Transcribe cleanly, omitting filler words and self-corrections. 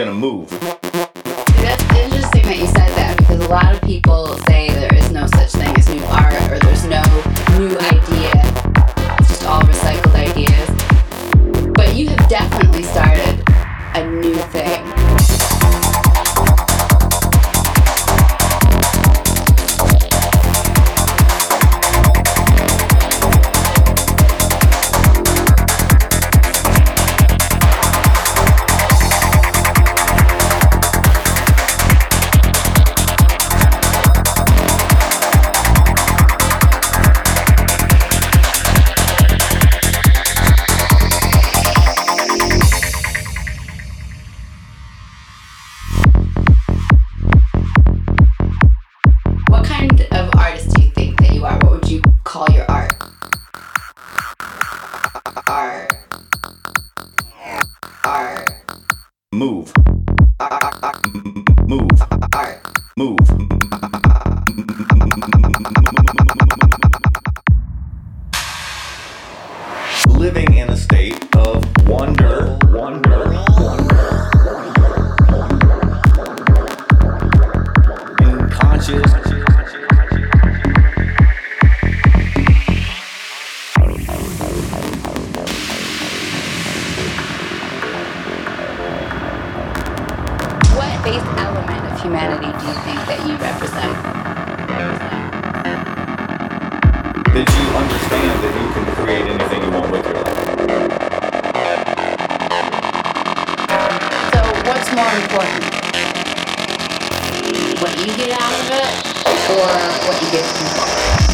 gonna move. That's interesting that you said that, because a lot of people say there is no such thing as new art, or there's no new idea. It's just all recycled ideas. But you have definitely started a new thing. What kind of artist do you think that you are? What would you call your art? Art. Art. Move. Move. Art. Move. Living in a state of wonder. In conscious. What base element of humanity do you think that you represent? That you understand that you can create anything you want with your life. So what's more important? What you get out of it, or what you give people?